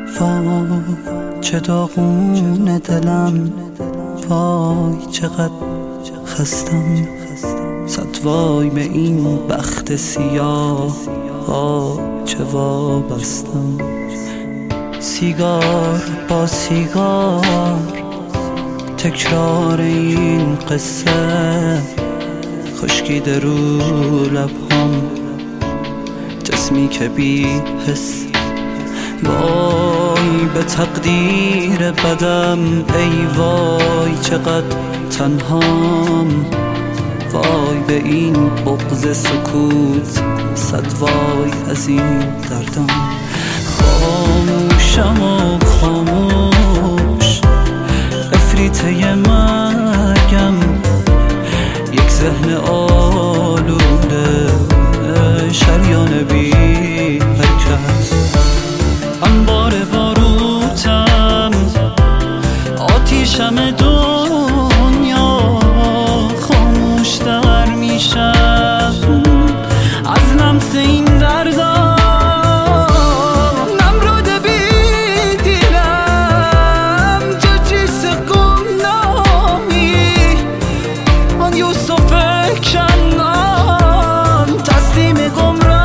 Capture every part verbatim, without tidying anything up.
وای چه داغونه دلم، وای چقدر خستم، صد وای به این بخت سیاه، وای چه وابستم. سیگار با سیگار، تکرار این قصه، خشکیده رو لبهام، جسمی که بی حس. وای به تقدیر بدم، ای وای چقدر تنهام، وای به این بغض سکوت، صد وای از این دردم. خاموشم و خاموش، افریته مرگم، یک ذهن آلوده، شریان بی حرکت. انبار باروتم، آتیشم دنیا، خاموش در میشم از لمس این دردم. نمرود بی دیلم، ججیس گمنامی، آن یوسف کنان، تسلیم گمراه.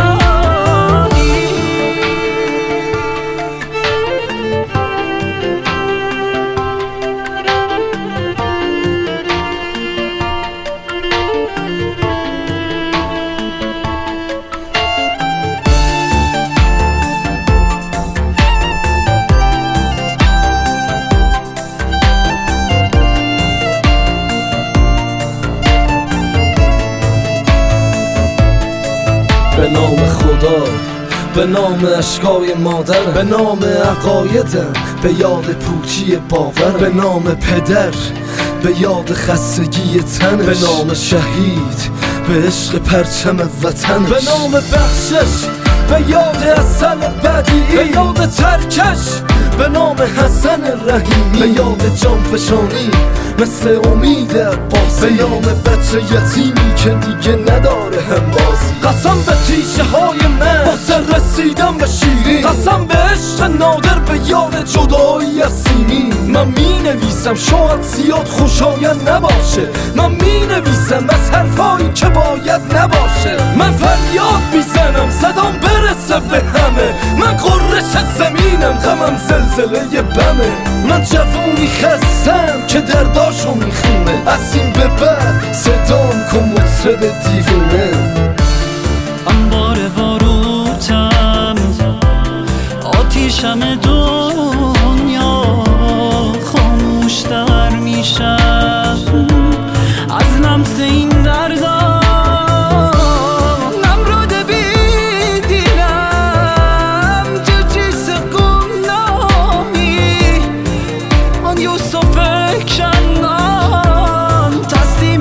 به نام خدا، به نام اشکای مادر، به نام عقایدم، به یاد پوچی باور، به نام پدر، به یاد خستگی تنش، به نام شهید، به عشق پرچم وطنش، به نام بخشش، به یاد حسن بدیعی، به یاد ترکش، به نام حسن رحیمی، به یاد جانفشانی مثل امید عباسی، به یام بچه یتیمی که دیگه نداره همبازی. قسم به تیشه های من واسه رسیدم به شیرین، قسم به عشق نادر، به یاد جدایی از سیمین. من می نویسم شاید زیاد خوشایند نباشه، من می نویسم از حرفایی که باید نباشه. من فریاد میزنم صدام برسه به همه، من قررش زمینم، غمم زلزله بمه. من جوونی خستم که درداشو میخونه، از این به بعد صدام کن مطرب دیوونه. انبار باروتم، آتیشم دنیا، خاموش در میشم از لمس این دردم. نمرود بی دیلم، ججیس گمنامی، آن یوسف کنان، تسلیم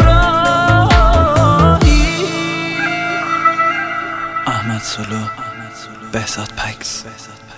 گمراهی. احمد سلو، بهزاد پکس.